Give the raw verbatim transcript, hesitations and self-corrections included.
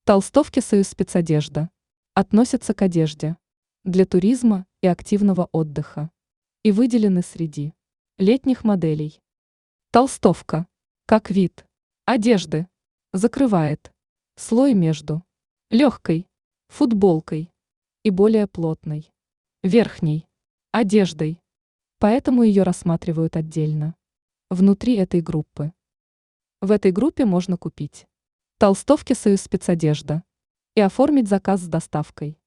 Толстовки «Союз спецодежда» относятся к одежде для туризма и активного отдыха и выделены среди летних моделей. Толстовка, как вид одежды, закрывает слой между легкой футболкой и более плотной верхней одеждой, поэтому ее рассматривают отдельно внутри этой группы. В этой группе можно купить толстовки «Союз спецодежда» и оформить заказ с доставкой.